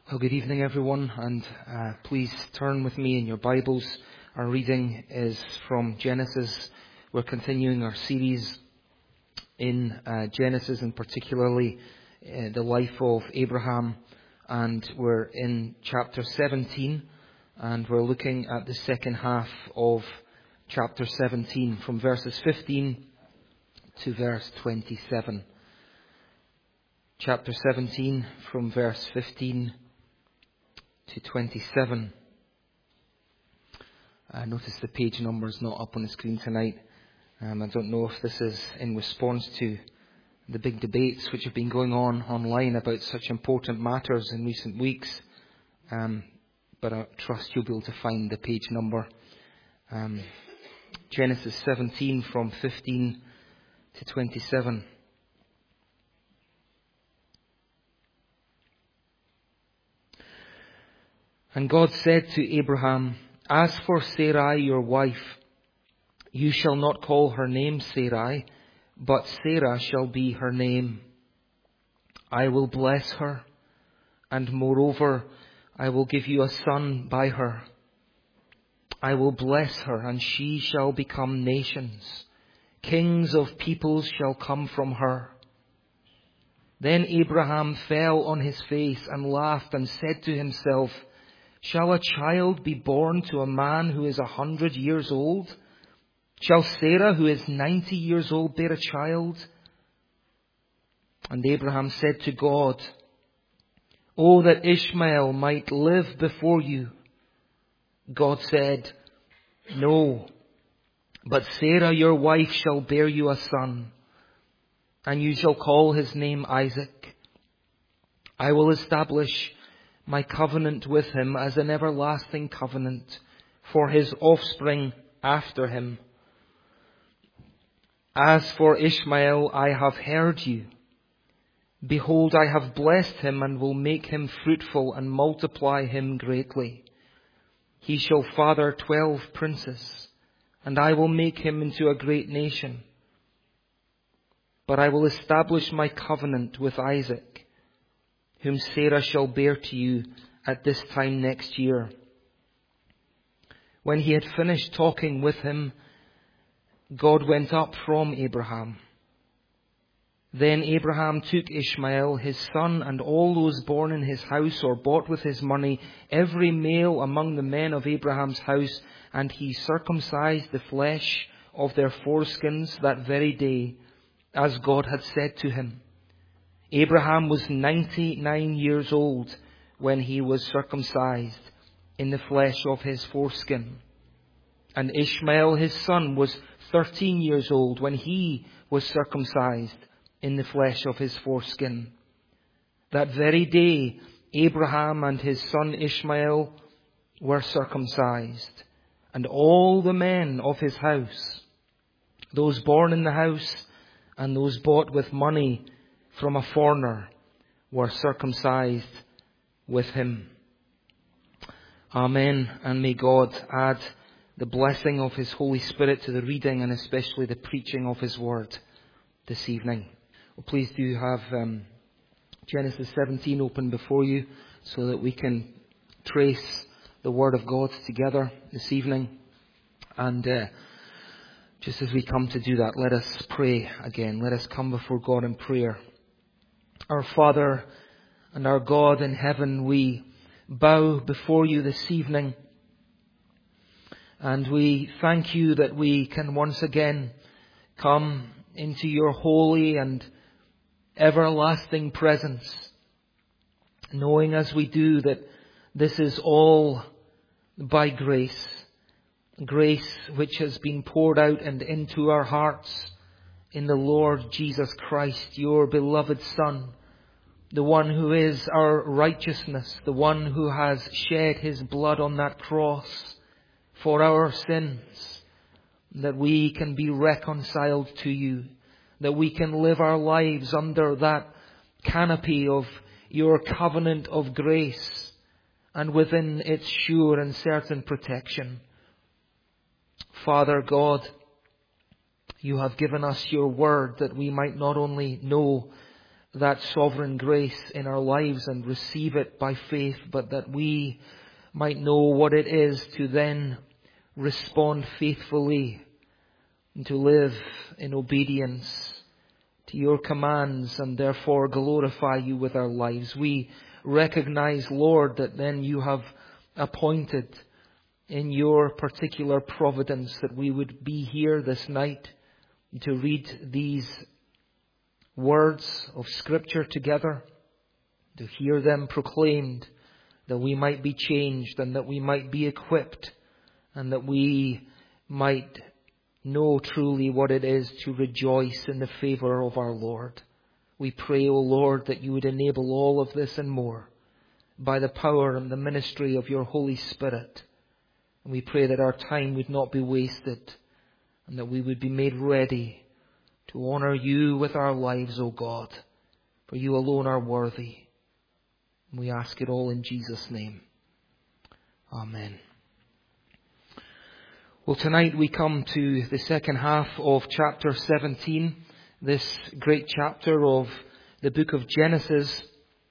Well, good evening, everyone, and please turn with me in your Bibles. Our reading is from Genesis. We're continuing our series in Genesis, and particularly the life of Abraham, and we're in chapter 17, and we're looking at the second half of chapter 17, from verses 15 to verse 27. Chapter 17, from verse 15 to 27. Notice the page number is not up on the screen tonight. I don't know if this is in response to the big debates which have been going on online about such important matters in recent weeks. But I trust you'll be able to find the page number. Genesis 17 from 15 to 27. And God said to Abraham, "As for Sarai your wife, you shall not call her name Sarai, but Sarah shall be her name. I will bless her, and moreover, I will give you a son by her. I will bless her, and she shall become nations. Kings of peoples shall come from her." Then Abraham fell on his face and laughed and said to himself, "Shall a child be born to a man who is 100 years old? Shall Sarah, who is 90 years old, bear a child?" And Abraham said to God, "Oh, that Ishmael might live before you." God said, "No, but Sarah your wife shall bear you a son, and you shall call his name Isaac. I will establish my covenant with him as an everlasting covenant for his offspring after him. As for Ishmael, I have heard you. Behold, I have blessed him and will make him fruitful and multiply him greatly. He shall father 12 princes, and I will make him into a great nation. But I will establish my covenant with Isaac, whom Sarah shall bear to you at this time next year." When he had finished talking with him, God went up from Abraham. Then Abraham took Ishmael, his son, and all those born in his house or bought with his money, every male among the men of Abraham's house, and he circumcised the flesh of their foreskins that very day, as God had said to him. Abraham was 99 years old when he was circumcised in the flesh of his foreskin. And Ishmael his son was 13 years old when he was circumcised in the flesh of his foreskin. That very day Abraham and his son Ishmael were circumcised, and all the men of his house, those born in the house and those bought with money from a foreigner, were circumcised with him. Amen. And may God add the blessing of His Holy Spirit to the reading and especially the preaching of His Word this evening. Well, please do have Genesis 17 open before you so that we can trace the Word of God together this evening. And just as we come to do that, let us pray again. Let us come before God in prayer. Our Father and our God in heaven, we bow before you this evening, and we thank you that we can once again come into your holy and everlasting presence, knowing as we do that this is all by grace, grace which has been poured out and into our hearts in the Lord Jesus Christ, your beloved Son, the one who is our righteousness, the one who has shed his blood on that cross for our sins, that we can be reconciled to you, that we can live our lives under that canopy of your covenant of grace and within its sure and certain protection. Father God, you have given us your word that we might not only know that sovereign grace in our lives and receive it by faith, but that we might know what it is to then respond faithfully and to live in obedience to your commands and therefore glorify you with our lives. We recognize, Lord, that then you have appointed in your particular providence that we would be here this night to read these words of Scripture together, to hear them proclaimed, that we might be changed and that we might be equipped and that we might know truly what it is to rejoice in the favour of our Lord. We pray, O Lord, that you would enable all of this and more by the power and the ministry of your Holy Spirit. And we pray that our time would not be wasted and that we would be made ready to honour you with our lives, O God, for you alone are worthy. And we ask it all in Jesus' name. Amen. Well, tonight we come to the second half of chapter 17, this great chapter of the book of Genesis.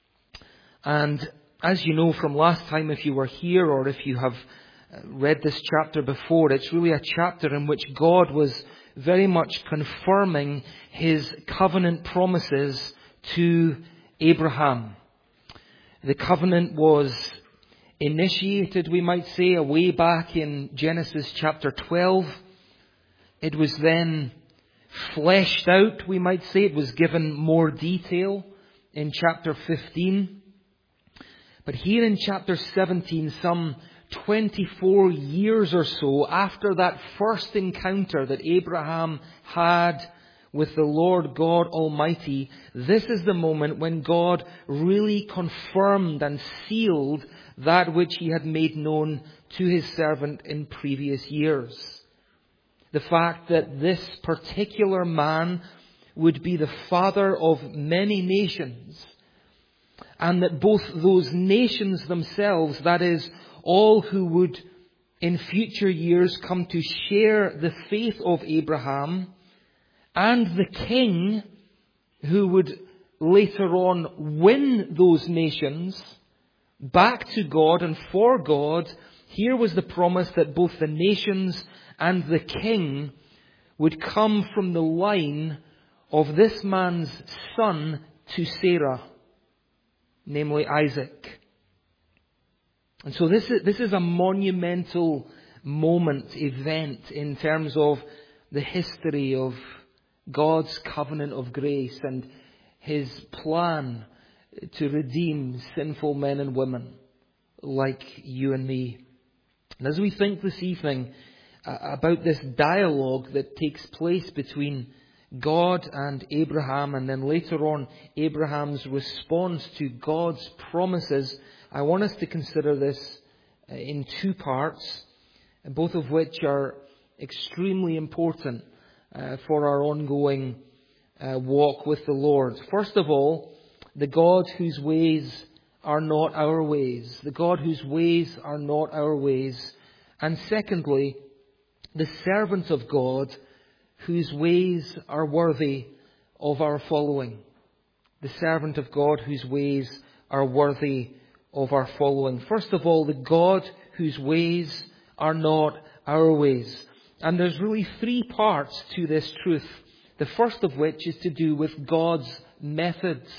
And as you know from last time, if you were here or if you have read this chapter before, it's really a chapter in which God was very much confirming his covenant promises to Abraham. The covenant was initiated, we might say, way back in Genesis chapter 12. It was then fleshed out, we might say. It was given more detail in chapter 15. But here in chapter 17, some 24 years or so after that first encounter that Abraham had with the Lord God Almighty, this is the moment when God really confirmed and sealed that which he had made known to his servant in previous years. The fact that this particular man would be the father of many nations, and that both those nations themselves, that is, all who would in future years come to share the faith of Abraham, and the king who would later on win those nations back to God and for God, here was the promise that both the nations and the king would come from the line of this man's son to Sarah, namely Isaac. And so this is a monumental event in terms of the history of God's covenant of grace and his plan to redeem sinful men and women like you and me. And as we think this evening about this dialogue that takes place between God and Abraham, and then later on Abraham's response to God's promises, I want us to consider this in two parts, both of which are extremely important for our ongoing walk with the Lord. First of all, the God whose ways are not our ways. The God whose ways are not our ways. And secondly, the servant of God whose ways are worthy of our following. The servant of God whose ways are worthy of our following. First of all, the God whose ways are not our ways. And there's really three parts to this truth. The first of which is to do with God's methods.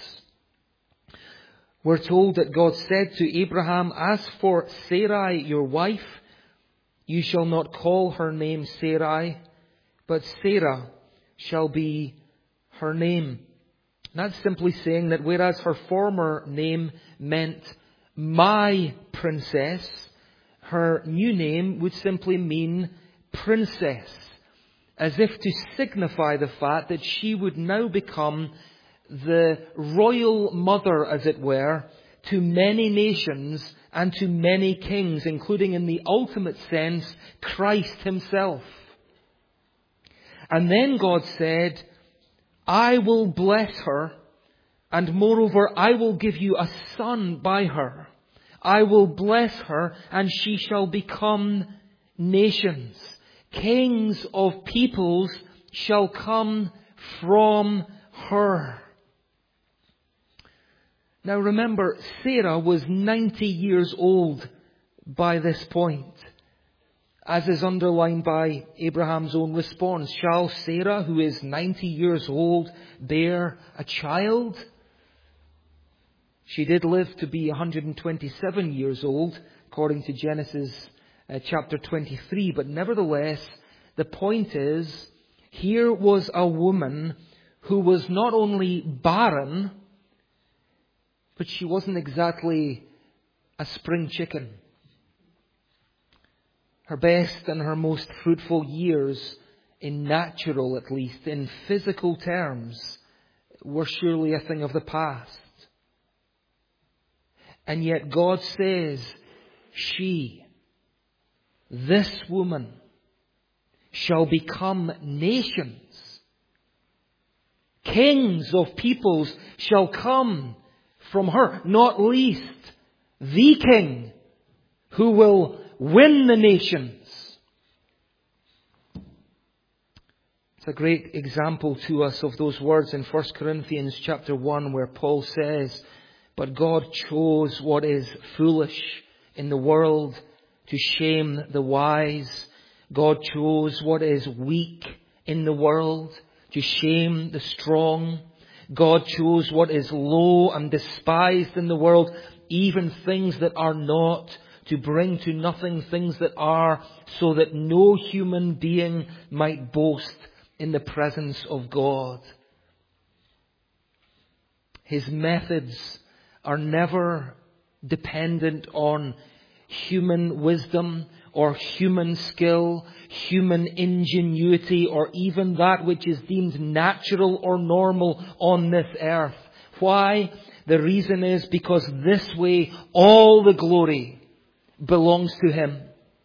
We're told that God said to Abraham, "As for Sarai, your wife, you shall not call her name Sarai, but Sarah shall be her name." That's simply saying that whereas her former name meant my princess, her new name would simply mean princess, as if to signify the fact that she would now become the royal mother, as it were, to many nations and to many kings, including in the ultimate sense, Christ himself. And then God said, "I will bless her, and moreover, I will give you a son by her. I will bless her, and she shall become nations. Kings of peoples shall come from her." Now remember, Sarah was 90 years old by this point, as is underlined by Abraham's own response. Shall Sarah, who is 90 years old, bear a child? She did live to be 127 years old, according to Genesis chapter 23, but nevertheless, the point is, here was a woman who was not only barren, but she wasn't exactly a spring chicken. Her best and her most fruitful years, in natural at least, in physical terms, were surely a thing of the past. And yet God says, she, this woman, shall become nations. Kings of peoples shall come from her, not least the King who will win the nations. It's a great example to us of those words in 1 Corinthians chapter 1 where Paul says, but God chose what is foolish in the world to shame the wise. God chose what is weak in the world to shame the strong. God chose what is low and despised in the world, even things that are not, to bring to nothing things that are, so that no human being might boast in the presence of God. His methods are never dependent on human wisdom or human skill, human ingenuity, or even that which is deemed natural or normal on this earth. Why? The reason is because this way all the glory belongs to Him.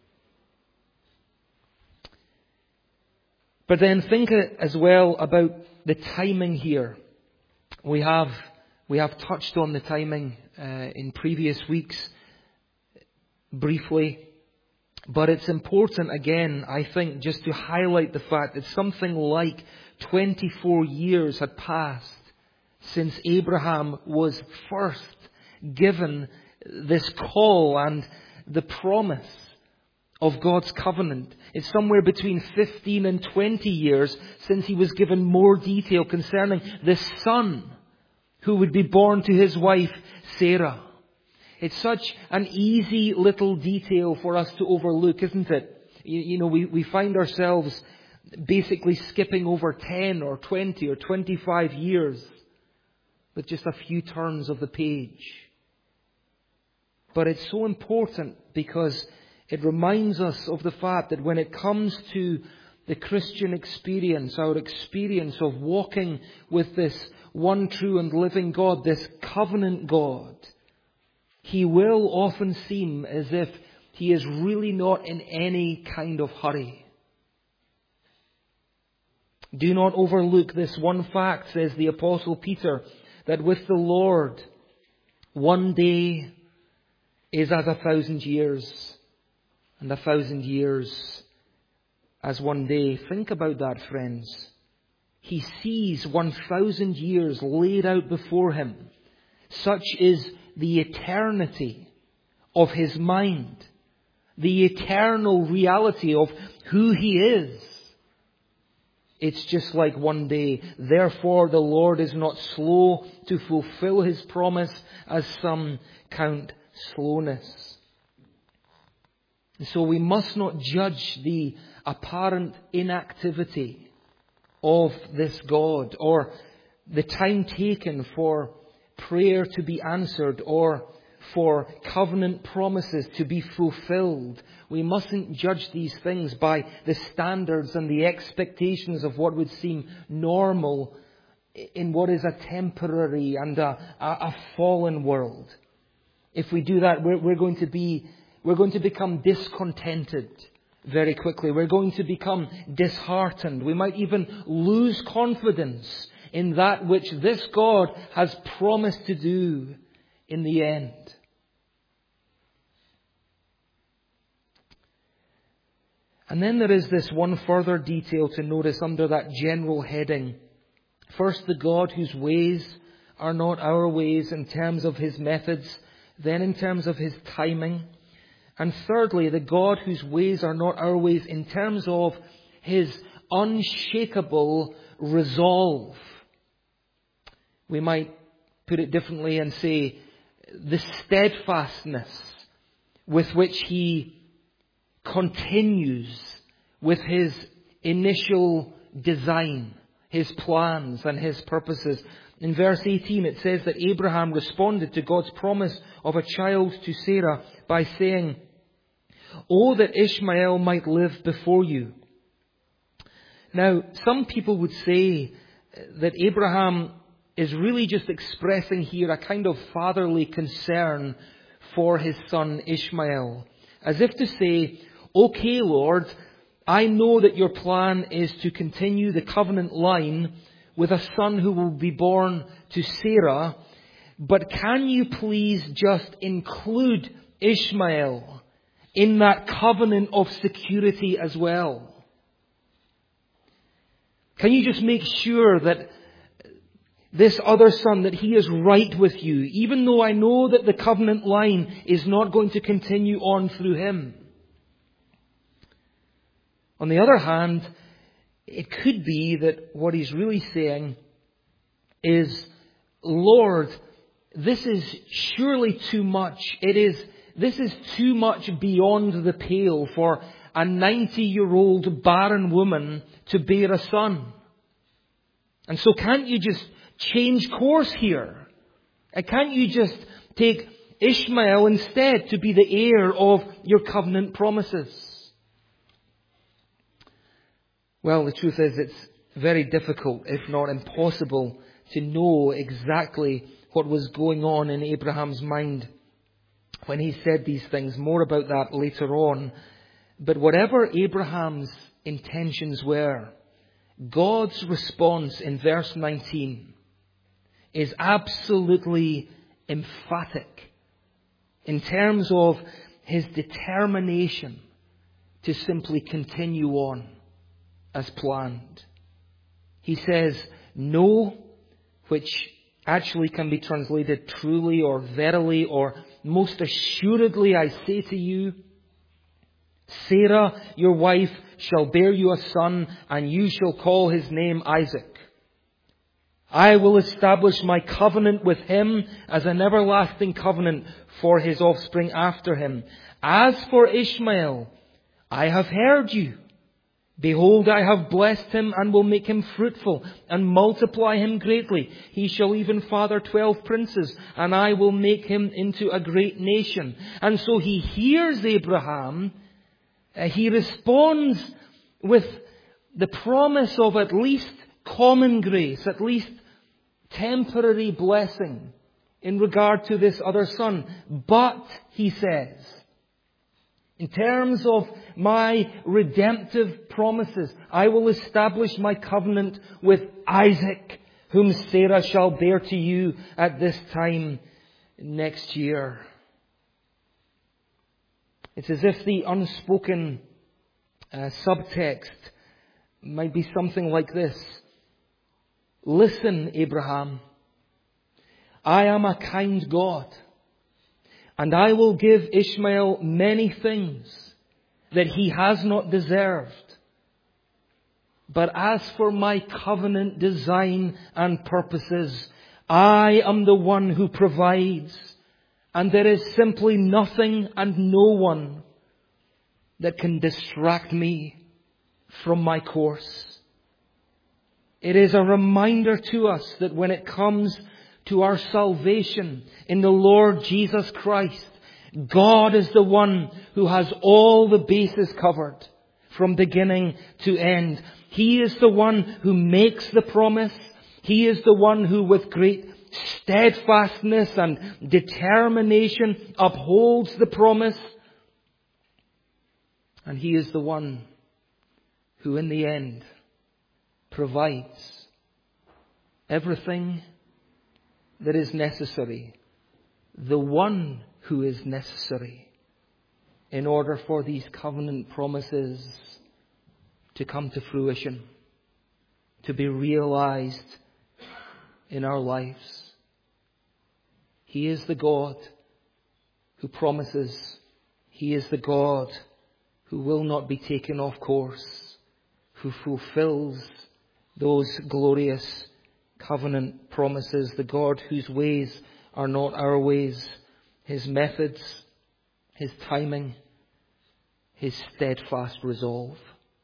But then think as well about the timing here. We have touched on the timing in previous weeks briefly. But it's important again, I think, just to highlight the fact that something like 24 years had passed since Abraham was first given this call and the promise of God's covenant. It's somewhere between 15 and 20 years since he was given more detail concerning the son who would be born to his wife Sarah. It's such an easy little detail for us to overlook, isn't it? You know, we find ourselves basically skipping over 10 or 20 or 25 years with just a few turns of the page. But it's so important because it reminds us of the fact that when it comes to the Christian experience, our experience of walking with this one true and living God, this covenant God, He will often seem as if He is really not in any kind of hurry. Do not overlook this one fact, says the Apostle Peter, that with the Lord, one day is as 1,000 years, and 1,000 years as one day. Think about that, friends. He sees 1,000 years laid out before Him. Such is the eternity of His mind, the eternal reality of who He is. It's just like one day. Therefore, the Lord is not slow to fulfill His promise, as some count slowness. So we must not judge the apparent inactivity of this God, or the time taken for prayer to be answered, or for covenant promises to be fulfilled. We mustn't judge these things by the standards and the expectations of what would seem normal in what is a temporary and a fallen world. If we do that, we're going to become discontented very quickly. We're going to become disheartened. We might even lose confidence in that which this God has promised to do in the end. And then there is this one further detail to notice under that general heading. First, the God whose ways are not our ways in terms of His methods, then in terms of His timing. And thirdly, the God whose ways are not our ways in terms of His unshakable resolve. We might put it differently and say the steadfastness with which He continues with His initial design, His plans and His purposes. In verse 18 it says that Abraham responded to God's promise of a child to Sarah by saying, "Oh, that Ishmael might live before you." Now, some people would say that Abraham is really just expressing here a kind of fatherly concern for his son Ishmael. As if to say, "Okay, Lord, I know that your plan is to continue the covenant line with a son who will be born to Sarah, but can you please just include Ishmael in that covenant of security as well? Can you just make sure that this other son, that he is right with you, even though I know that the covenant line is not going to continue on through him?" On the other hand, it could be that what he's really saying is, "Lord, this is surely too much. This is too much beyond the pale for a 90-year-old barren woman to bear a son. And so can't you just change course here? Can't you just take Ishmael instead to be the heir of your covenant promises?" Well, the truth is it's very difficult, if not impossible, to know exactly what was going on in Abraham's mind when he said these things. More about that later on. But whatever Abraham's intentions were, God's response in verse 19 is absolutely emphatic in terms of His determination to simply continue on as planned. He says, "No," which actually can be translated truly or verily or most assuredly I say to you, "Sarah, your wife, shall bear you a son, and you shall call his name Isaac. I will establish my covenant with him as an everlasting covenant for his offspring after him. As for Ishmael, I have heard you. Behold, I have blessed him and will make him fruitful and multiply him greatly. He shall even father 12 princes, and I will make him into a great nation." And so he hears Abraham. He responds with the promise of at least common grace, at least temporary blessing in regard to this other son. "But," he says, "in terms of my redemptive promises, I will establish my covenant with Isaac, whom Sarah shall bear to you at this time next year." It's as if the unspoken subtext might be something like this. "Listen, Abraham, I am a kind God, and I will give Ishmael many things that he has not deserved. But as for my covenant design and purposes, I am the one who provides, and there is simply nothing and no one that can distract me from my course." It is a reminder to us that when it comes to our salvation in the Lord Jesus Christ, God is the one who has all the bases covered from beginning to end. He is the one who makes the promise. He is the one who with great steadfastness and determination upholds the promise. And He is the one who in the end provides everything that is necessary, the one who is necessary in order for these covenant promises to come to fruition, to be realized in our lives. He is the God who promises. He is the God who will not be taken off course, who fulfills those glorious covenant promises, the God whose ways are not our ways, His methods, His timing, His steadfast resolve.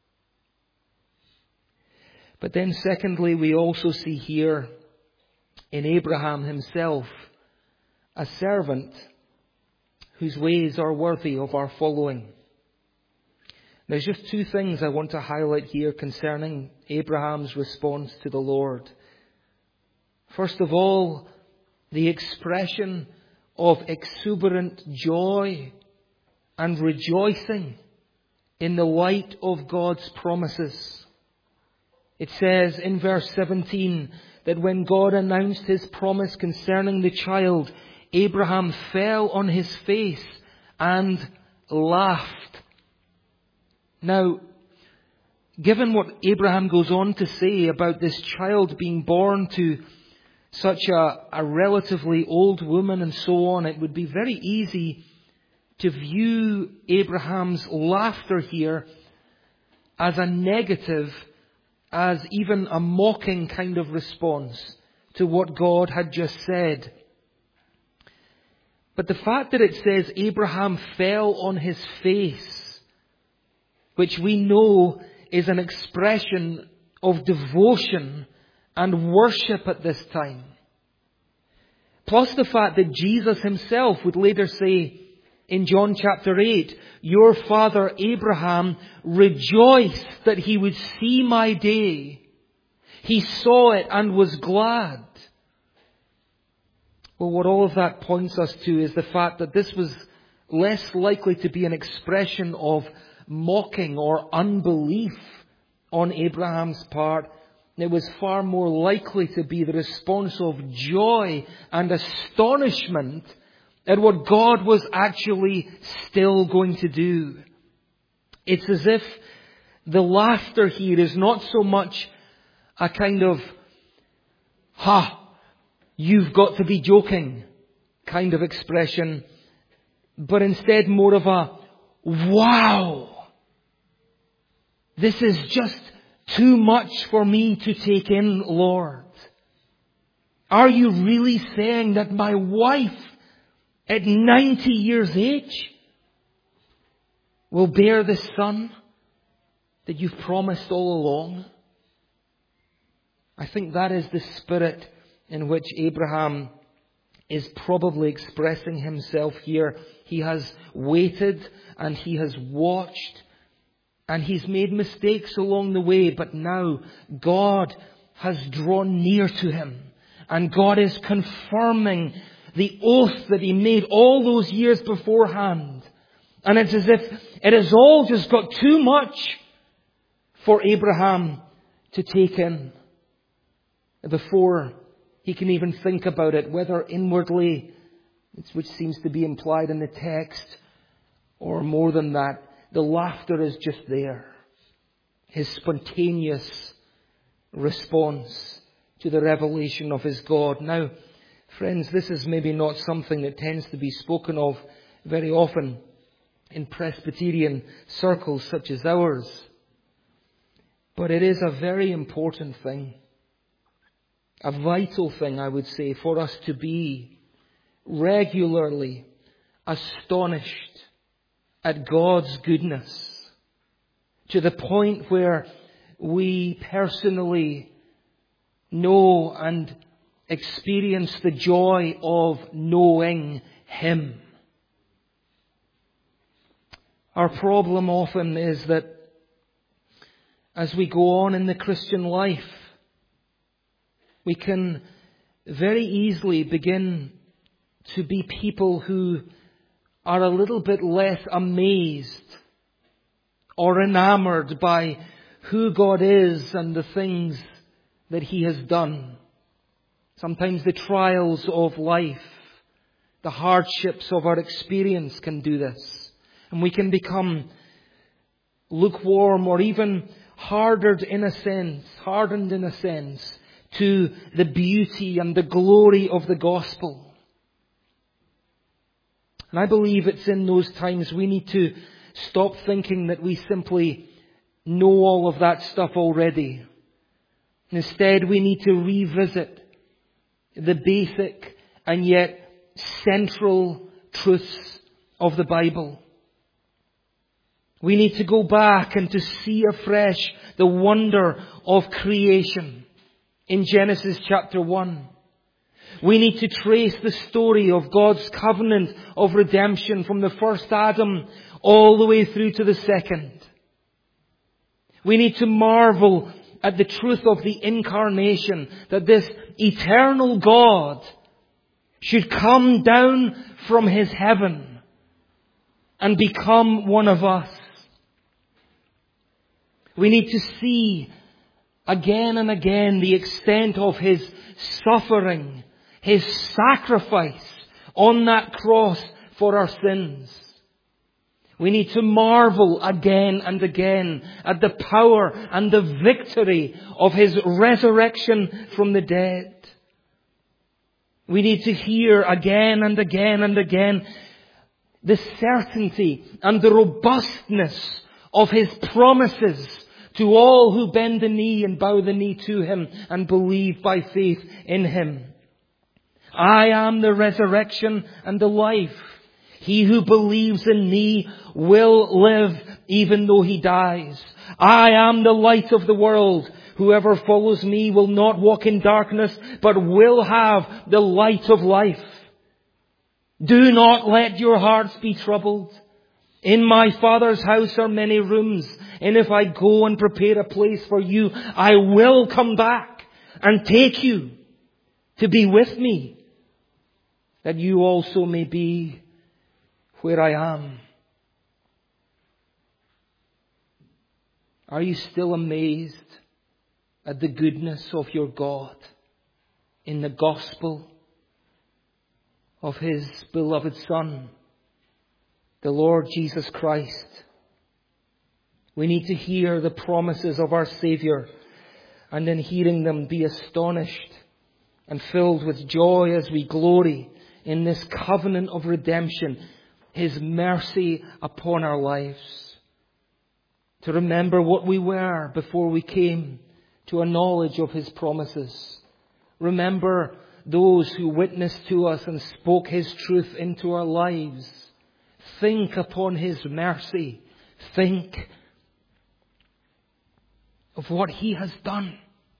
But then secondly, we also see here in Abraham himself a servant whose ways are worthy of our following. There's just two things I want to highlight here concerning Abraham's response to the Lord. First of all, the expression of exuberant joy and rejoicing in the light of God's promises. It says in verse 17 that when God announced His promise concerning the child, Abraham fell on his face and laughed. Now, given what Abraham goes on to say about this child being born to such a relatively old woman and so on, it would be very easy to view Abraham's laughter here as a negative, as even a mocking kind of response to what God had just said. But the fact that it says Abraham fell on his face, which we know is an expression of devotion and worship at this time, plus the fact that Jesus Himself would later say in John chapter 8, your father Abraham rejoiced that he would see my day. He saw it and was glad. Well, what all of that points us to is the fact that this was less likely to be an expression of mocking or unbelief on Abraham's part. It was far more likely to be the response of joy and astonishment at what God was actually still going to do. It's as if the laughter here is not so much a kind of, you've got to be joking kind of expression, but instead more of a, wow, this is just too much for me to take in, Lord. Are you really saying that my wife at 90 years age will bear the son that you've promised all along? I think that is the spirit in which Abraham is probably expressing himself here. He has waited and he has watched and he's made mistakes along the way, but now God has drawn near to him and God is confirming the oath that He made all those years beforehand. And it's as if it has all just got too much for Abraham to take in before he can even think about it, whether inwardly, which seems to be implied in the text, or more than that, the laughter is just there. His spontaneous response to the revelation of his God. Now, friends, this is maybe not something that tends to be spoken of very often in Presbyterian circles such as ours. But it is a very important thing. A vital thing, I would say, for us to be regularly astonished at God's goodness, to the point where we personally know and experience the joy of knowing Him. Our problem often is that as we go on in the Christian life, we can very easily begin to be people who are a little bit less amazed or enamored by who God is and the things that He has done. Sometimes the trials of life, the hardships of our experience can do this. And we can become lukewarm or even hardened in a sense to the beauty and the glory of the gospel. And I believe it's in those times we need to stop thinking that we simply know all of that stuff already. Instead, we need to revisit the basic and yet central truths of the Bible. We need to go back and to see afresh the wonder of creation in Genesis chapter 1. We need to trace the story of God's covenant of redemption from the first Adam all the way through to the second. We need to marvel at the truth of the incarnation, that this eternal God should come down from His heaven and become one of us. We need to see again and again the extent of His suffering, His sacrifice on that cross for our sins. We need to marvel again and again at the power and the victory of His resurrection from the dead. We need to hear again and again and again the certainty and the robustness of His promises to all who bend the knee and bow the knee to Him and believe by faith in Him. I am the resurrection and the life. He who believes in me will live even though he dies. I am the light of the world. Whoever follows me will not walk in darkness, but will have the light of life. Do not let your hearts be troubled. In my Father's house are many rooms, and if I go and prepare a place for you, I will come back and take you to be with me, that you also may be where I am. Are you still amazed at the goodness of your God in the gospel of His beloved Son, the Lord Jesus Christ? We need to hear the promises of our Saviour, and in hearing them be astonished and filled with joy as we glory in this covenant of redemption, His mercy upon our lives. To remember what we were before we came to a knowledge of His promises. Remember those who witnessed to us and spoke His truth into our lives. Think upon His mercy. Think of what He has done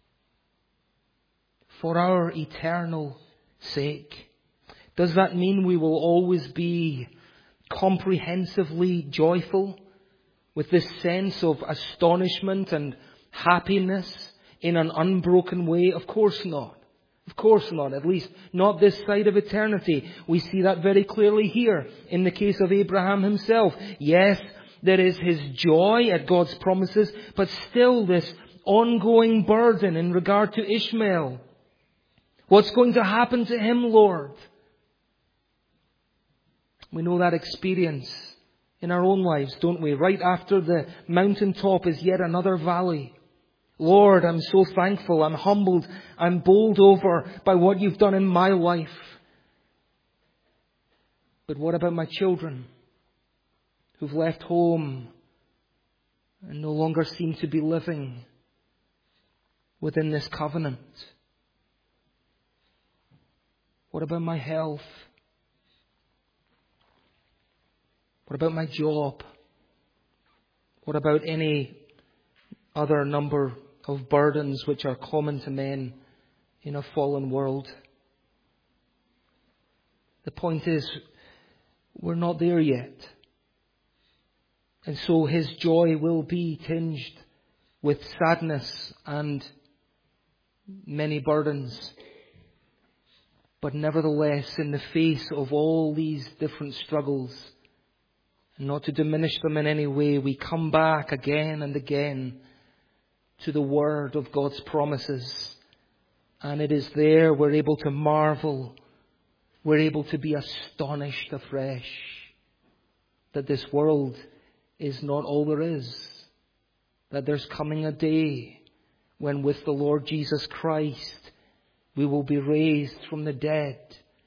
for our eternal sake. Does that mean we will always be comprehensively joyful with this sense of astonishment and happiness in an unbroken way? Of course not. Of course not. At least not this side of eternity. We see that very clearly here in the case of Abraham himself. Yes, there is his joy at God's promises, but still this ongoing burden in regard to Ishmael. What's going to happen to him, Lord? We know that experience in our own lives, don't we? Right after the mountaintop is yet another valley. Lord, I'm so thankful, I'm humbled, I'm bowled over by what you've done in my life. But what about my children who've left home and no longer seem to be living within this covenant? What about my health? What about my job? What about any other number of burdens which are common to men in a fallen world? The point is, we're not there yet. And so His joy will be tinged with sadness and many burdens. But nevertheless, in the face of all these different struggles, not to diminish them in any way, we come back again and again to the word of God's promises. And it is there we're able to marvel. We're able to be astonished afresh that this world is not all there is. That there's coming a day when with the Lord Jesus Christ we will be raised from the dead.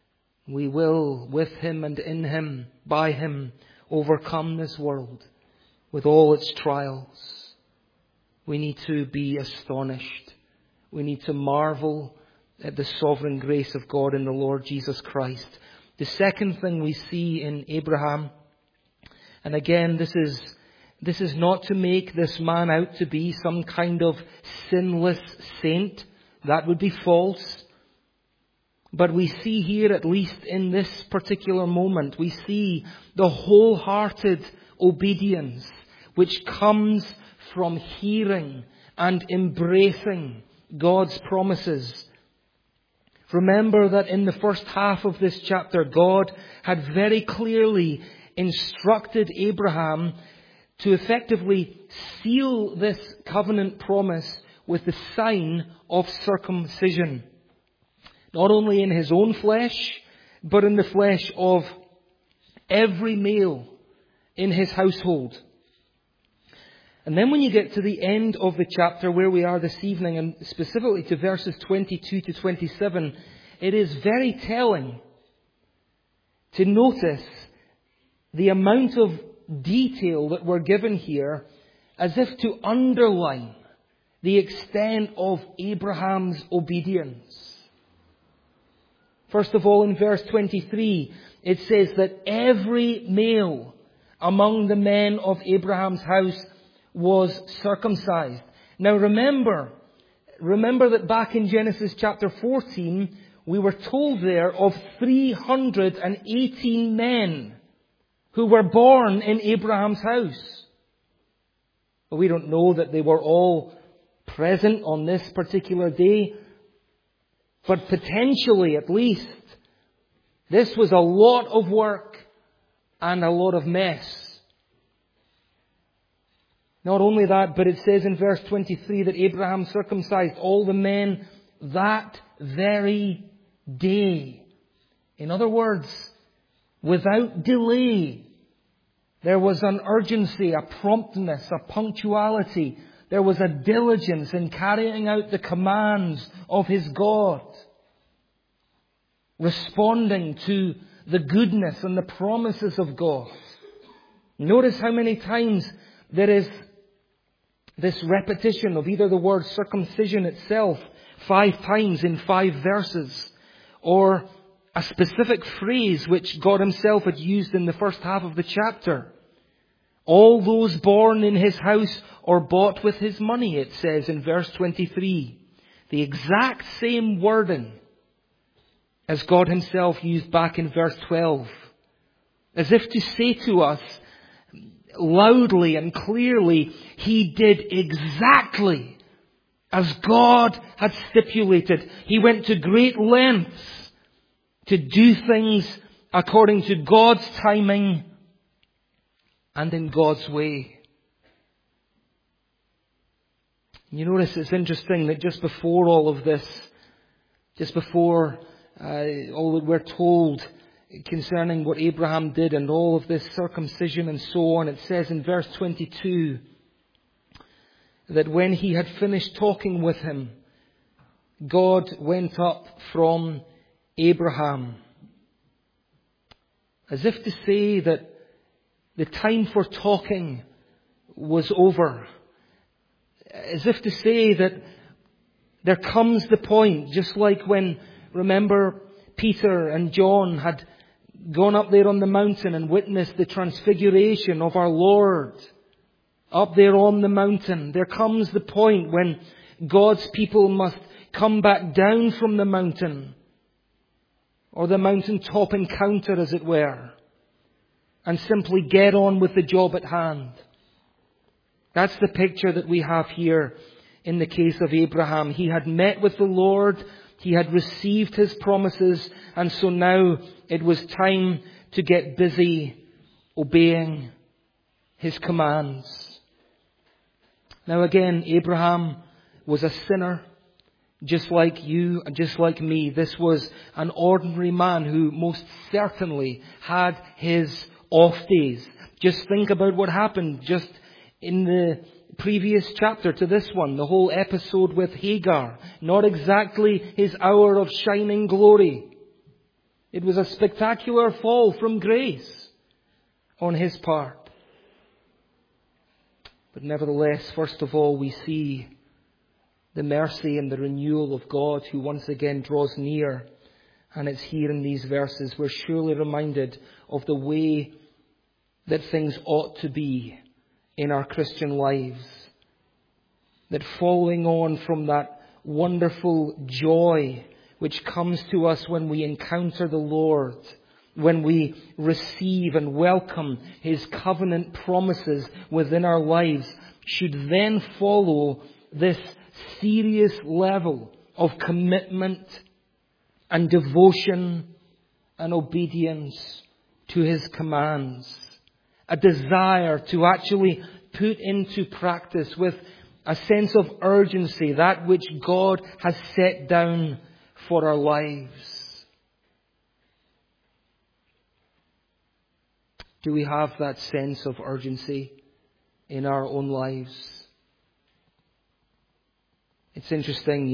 We will, with Him and in Him, by Him, overcome this world with all its trials. We need to be astonished. We need to marvel at the sovereign grace of God in the Lord Jesus Christ. The second thing we see in Abraham, and again, this is not to make this man out to be some kind of sinless saint. That would be false. But we see here, at least in this particular moment, we see the wholehearted obedience which comes from hearing and embracing God's promises. Remember that in the first half of this chapter, God had very clearly instructed Abraham to effectively seal this covenant promise with the sign of circumcision. Not only in his own flesh, but in the flesh of every male in his household. And then when you get to the end of the chapter where we are this evening, and specifically to verses 22 to 27, it is very telling to notice the amount of detail that we're given here, as if to underline the extent of Abraham's obedience. First of all, in verse 23, it says that every male among the men of Abraham's house was circumcised. Now remember that back in Genesis chapter 14, we were told there of 318 men who were born in Abraham's house. But we don't know that they were all present on this particular day. But potentially, at least, this was a lot of work and a lot of mess. Not only that, but it says in verse 23 that Abraham circumcised all the men that very day. In other words, without delay. There was an urgency, a promptness, a punctuality. There was a diligence in carrying out the commands of his God. Responding to the goodness and the promises of God. Notice how many times there is this repetition of either the word circumcision itself 5 times in 5 verses, or a specific phrase which God Himself had used in the first half of the chapter. All those born in His house or bought with His money, it says in verse 23. The exact same wording as God Himself used back in verse 12. As if to say to us loudly and clearly, He did exactly as God had stipulated. He went to great lengths to do things according to God's timing and in God's way. You notice it's interesting that just before all of this, just before all that we're told concerning what Abraham did and all of this circumcision and so on, it says in verse 22 that when he had finished talking with him, God went up from Abraham. As if to say that the time for talking was over. As if to say that there comes the point, just like when, remember, Peter and John had gone up there on the mountain and witnessed the transfiguration of our Lord. Up there on the mountain, there comes the point when God's people must come back down from the mountain, or the mountaintop encounter, as it were, and simply get on with the job at hand. That's the picture that we have here in the case of Abraham. He had met with the Lord, he had received His promises, and so now it was time to get busy obeying His commands. Now again, Abraham was a sinner, just like you and just like me. This was an ordinary man who most certainly had his off days. Just think about what happened just in the previous chapter to this one, the whole episode with Hagar. Not exactly his hour of shining glory. It was a spectacular fall from grace on his part. But nevertheless, first of all, we see the mercy and the renewal of God who once again draws near. And it's here in these verses we're surely reminded of the way that things ought to be in our Christian lives. That following on from that wonderful joy which comes to us when we encounter the Lord, when we receive and welcome His covenant promises within our lives, should then follow this serious level of commitment and devotion and obedience to His commands. A desire to actually put into practice with a sense of urgency that which God has set down for our lives. Do we have that sense of urgency in our own lives? It's interesting,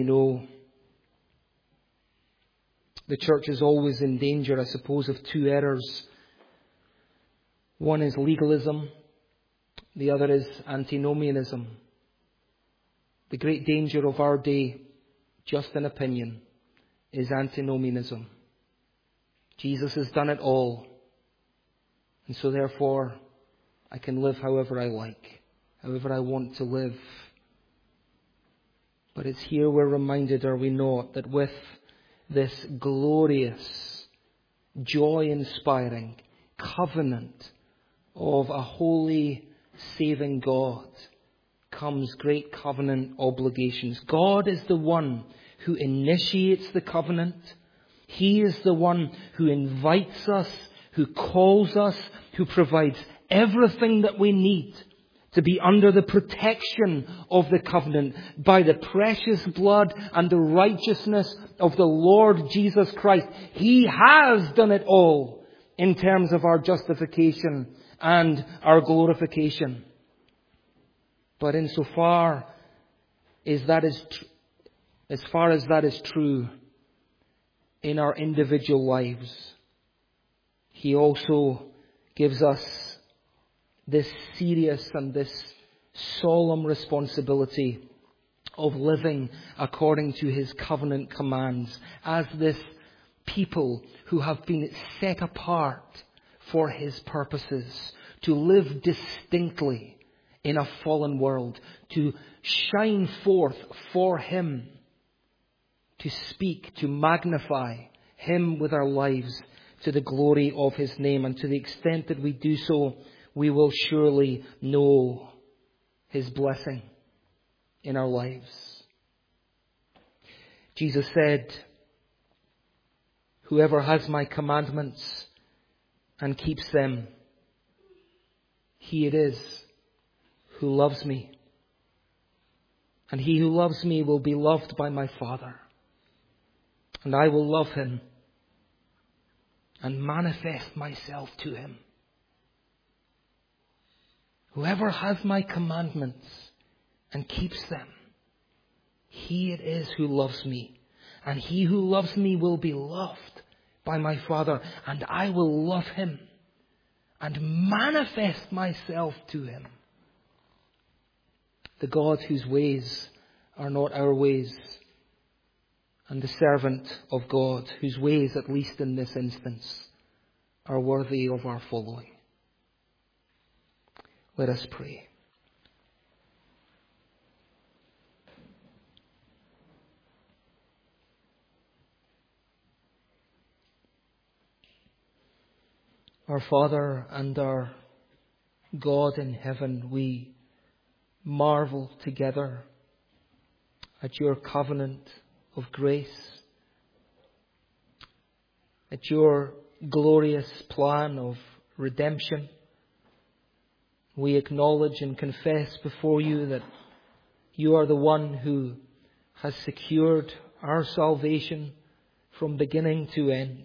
the church is always in danger, I suppose, of two errors. One is legalism, the other is antinomianism. The great danger of our day, just an opinion, is antinomianism. Jesus has done it all. And so therefore, I can live however I like, however I want to live. But it's here we're reminded, are we not, that with this glorious, joy-inspiring covenant of a holy, saving God comes great covenant obligations. God is the one who initiates the covenant. He is the one who invites us, who calls us, who provides everything that we need to be under the protection of the covenant by the precious blood and the righteousness of the Lord Jesus Christ. He has done it all in terms of our justification and our glorification. But insofar as that is true in our individual lives, He also gives us this serious and this solemn responsibility of living according to His covenant commands as this people who have been set apart for His purposes, to live distinctly in a fallen world, to shine forth for Him, to speak, to magnify Him with our lives to the glory of His name. And to the extent that we do so, we will surely know His blessing in our lives. Jesus said, "Whoever has my commandments and keeps them, he it is who loves me. And he who loves me will be loved by my Father. And I will love him and manifest myself to him." Whoever has my commandments and keeps them, he it is who loves me. And he who loves me will be loved by my Father. And I will love him and manifest myself to him. The God whose ways are not our ways, and the servant of God whose ways, at least in this instance, are worthy of our following. Let us pray. Our Father and our God in heaven, we marvel together at your covenant of grace, at your glorious plan of redemption. We acknowledge and confess before you that you are the one who has secured our salvation from beginning to end.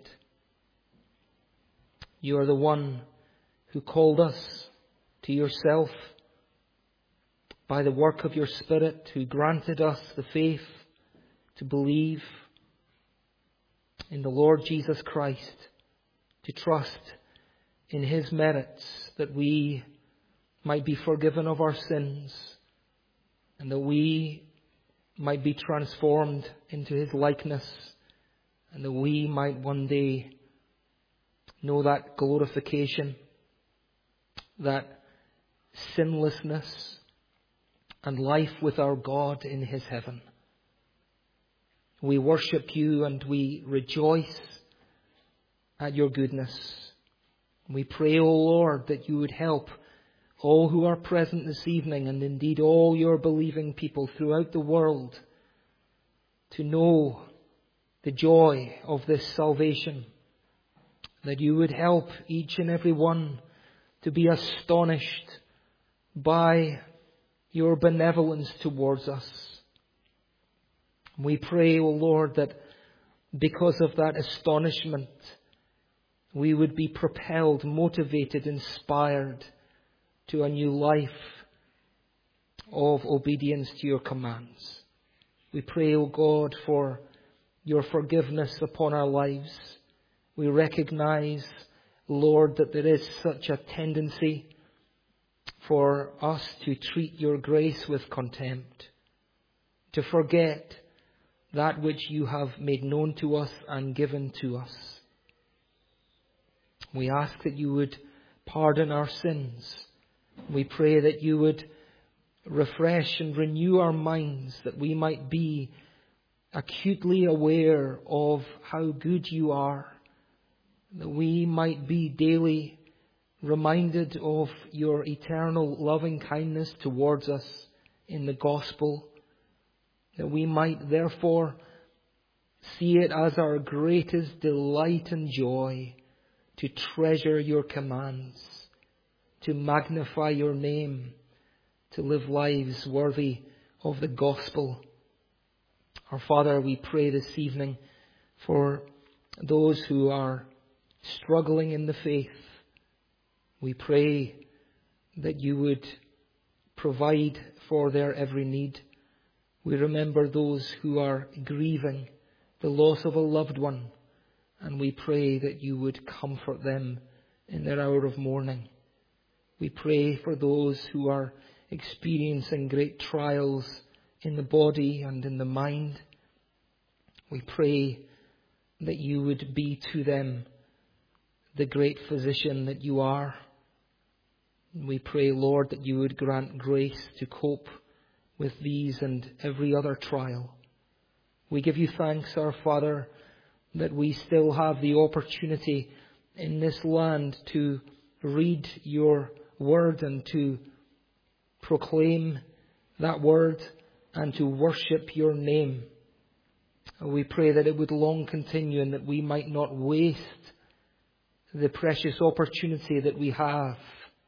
You are the one who called us to yourself by the work of your Spirit, who granted us the faith to believe. in the Lord Jesus Christ, to trust in His merits that we might be forgiven of our sins and that we might be transformed into His likeness and that we might one day know that glorification, that sinlessness and life with our God in His heaven. We worship You and we rejoice at Your goodness. We pray, O Lord, that You would help all who are present this evening, and indeed all Your believing people throughout the world, to know the joy of this salvation. That You would help each and every one to be astonished by Your benevolence towards us. We pray, O Lord, that because of that astonishment, we would be propelled, motivated, inspired to a new life of obedience to Your commands. We pray, O God, for Your forgiveness upon our lives. We recognize, Lord, that there is such a tendency for us to treat Your grace with contempt, to forget that which You have made known to us and given to us. We ask that You would pardon our sins. We pray that You would refresh and renew our minds, that we might be acutely aware of how good You are, that we might be daily reminded of Your eternal loving kindness towards us in the gospel, that we might therefore see it as our greatest delight and joy to treasure Your commands, to magnify Your name, to live lives worthy of the gospel. Our Father, we pray this evening for those who are struggling in the faith. We pray that You would provide for their every need. We remember those who are grieving the loss of a loved one, and we pray that You would comfort them in their hour of mourning. We pray for those who are experiencing great trials in the body and in the mind. We pray that You would be to them the great physician that You are. We pray, Lord, that You would grant grace to cope with these and every other trial. We give You thanks, our Father, that we still have the opportunity in this land to read Your word and to proclaim that word and to worship Your name. We pray that it would long continue and that we might not waste the precious opportunity that we have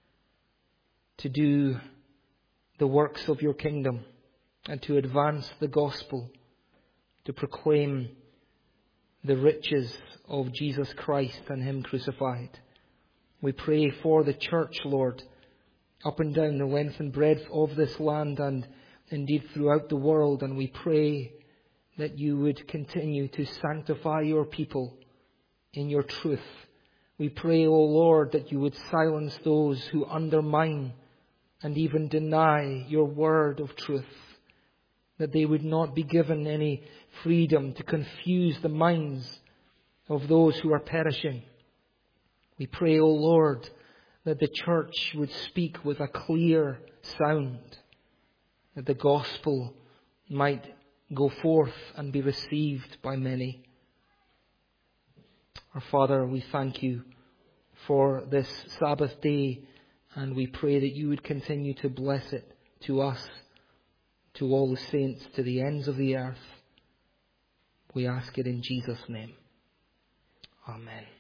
to do the works of Your kingdom and to advance the gospel, to proclaim the riches of Jesus Christ and Him crucified. We pray for the church, Lord, up and down the length and breadth of this land and indeed throughout the world, and we pray that You would continue to sanctify Your people in Your truth. We pray, O Lord, that You would silence those who undermine and even deny Your word of truth, that they would not be given any freedom to confuse the minds of those who are perishing. We pray, O Lord, that the church would speak with a clear sound, that the gospel might go forth and be received by many. Our Father, we thank You for this Sabbath day, and we pray that You would continue to bless it to us, to all the saints, to the ends of the earth. We ask it in Jesus' name. Amen.